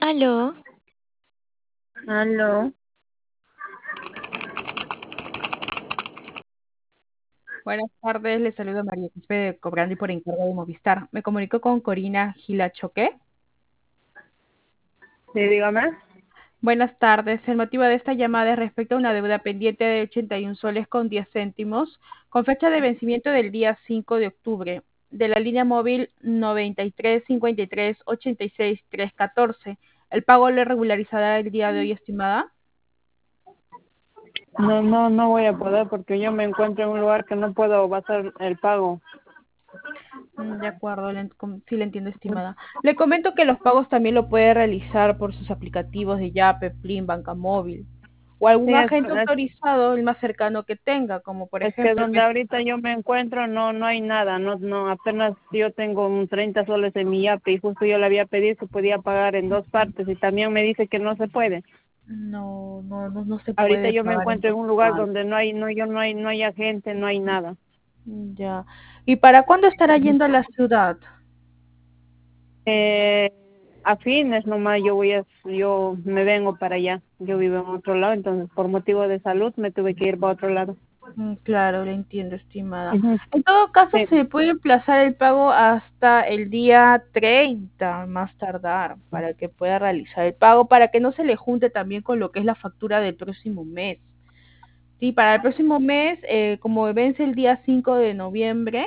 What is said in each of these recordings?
Aló, Aló, Buenas tardes, les saludo María Quispe de Cobrando y por encargo de Movistar. Me comunico con Corina Gilachoque. sí, dígame. Buenas tardes, el motivo de esta llamada es respecto a una deuda pendiente de 81 soles con 10 céntimos, con fecha de vencimiento del día 5 de octubre, de la línea móvil 93 53 86 314. ¿El pago le regularizará el día de hoy, estimada? No voy a poder porque yo me encuentro en un lugar que no puedo hacer el pago. De acuerdo, sí le entiendo, estimada. Le comento que los pagos también lo puede realizar por sus aplicativos de Yape, Plin, Banca Móvil o Sí, algún agente autorizado, el más cercano que tenga, como por es que ejemplo donde ahorita yo me encuentro no hay nada, no, apenas yo tengo un 30 soles en mi yape y justo yo le había pedido que podía pagar en dos partes y también me dice que no se puede. no se Ahorita puede yo me pagar en encuentro en dos un lugar partes. donde no hay agente, no hay nada. Ya. ¿Y para cuándo estará yendo a la ciudad? Eh, a fines nomás yo me vengo para allá. Yo vivo en otro lado, entonces por motivo de salud me tuve que ir para otro lado. Claro, le entiendo, estimada. Ujú. En todo caso, Sí, se puede emplazar el pago hasta el día 30, más tardar, para que pueda realizar el pago, para que no se le junte también con lo que es la factura del próximo mes. Sí, para el próximo mes, como vence el día 5 de noviembre,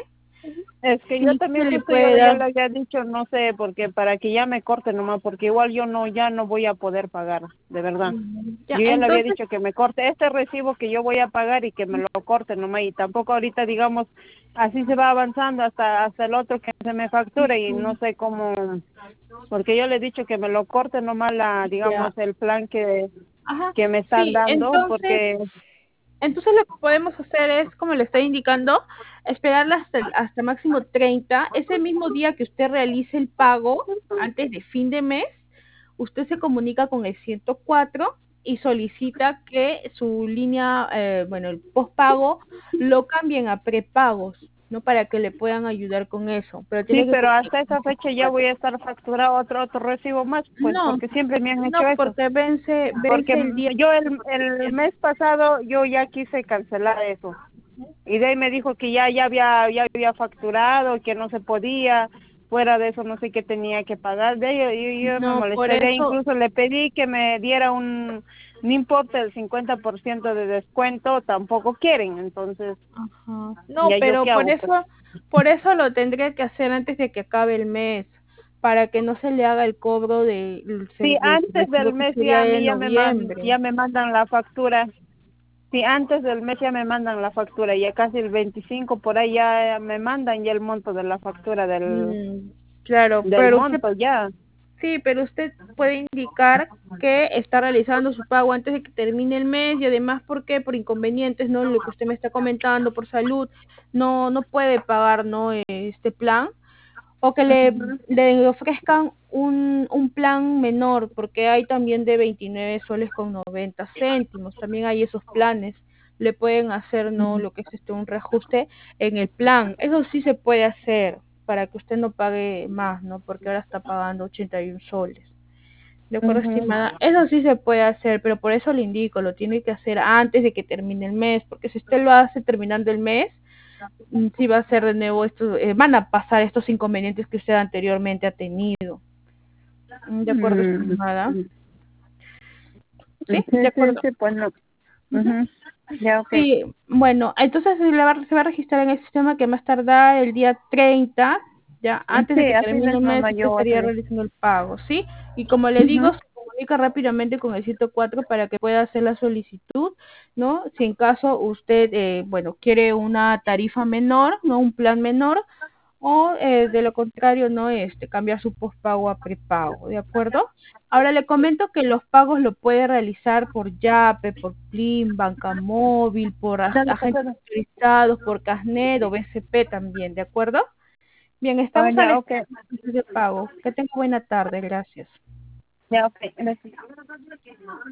es que yo sí se también le justo puede ya dar. le había dicho, no sé, porque para que ya me corte nomás, porque igual ya no voy a poder pagar, de verdad. Ya, Yo ya le había entonces, dicho que me corte este recibo que yo voy a pagar y que me lo corte nomás y tampoco ahorita digamos así se va avanzando hasta el otro que se me factura y no sé cómo, porque yo le he dicho que me lo corte nomás ya, digamos el plan ajá, que me están sí, dando porque entonces lo que podemos hacer es, como le estoy indicando, esperarla hasta máximo 30. Ese mismo día que usted realice el pago, antes de fin de mes, usted se comunica con el 104 y solicita que su línea, bueno, el postpago, lo cambien a prepagos, ¿no? Para que le puedan ayudar con eso. Pero sí, tiene que pero comunicarse hasta esa con el fecha ya 104. voy a estar facturado otro recibo más, pues No, porque siempre me han hecho no, eso. porque Porque vence el día. yo el mes pasado yo ya quise cancelar eso. Y de ahí me dijo que ya había facturado, que no se podía, fuera de eso no sé qué tenía que pagar. De ahí yo me No, por molesté, de ahí eso. incluso le pedí que me diera no importa el 50% de descuento, tampoco quieren, entonces, Ajá. No, ¿ya yo pero qué hago? Pues por eso lo tendría que hacer antes de que acabe el mes, para que no se le haga el cobro sí, del antes recibo del que mes sería ya a de mí noviembre. ya me mandan la factura. Sí, antes del mes ya me mandan la factura, ya casi el 25 por ahí ya me mandan ya el monto de la factura Mm, claro, del monto ya. sí, pero usted puede indicar que está realizando su pago antes de que termine el mes y además, ¿por qué? Por inconvenientes, ¿no? Lo que usted me está comentando, por salud, no puede pagar, ¿no? Este plan. O que le ofrezcan un plan menor, porque hay también de 29 soles con 90 céntimos, también hay esos planes, le pueden hacer, ¿no? Lo que es un reajuste en el plan, eso sí se puede hacer, para que usted no pague más, ¿no? Porque ahora está pagando 81 soles. De acuerdo, Ujú. estimada, eso sí se puede hacer, pero por eso le indico, lo tiene que hacer antes de que termine el mes, porque si usted lo hace terminando el mes, sí va a ser de nuevo estos, van a pasar estos inconvenientes que usted anteriormente ha tenido. De acuerdo, Mm, estimada. ¿Sí? De sí, acuerdo. sí, pues no. Ujú. Ujú. Ya, ok. Sí, bueno, entonces se va a registrar en el sistema que más tardar el día 30, ya antes de Sí, que así termine es el mes, nomás usted yo voy a estaría hacer. realizando el pago, ¿sí? Y como le digo, Ujú. se comunica rápidamente con el 104 para que pueda hacer la solicitud, ¿no? Si en caso usted, bueno, quiere una tarifa menor, ¿no? Un plan menor, o de lo contrario, ¿no? Cambiar su postpago a prepago, ¿de acuerdo? Ahora le comento que los pagos lo puede realizar por Yape, por Plin, Banca Móvil, por Dale, agentes pasada. autorizados, por Casnet o BCP también, ¿de acuerdo? Bien, Ah, estamos a la ya, ok. espera de pago. Que tenga buena tarde, gracias. Ya, ok. Gracias.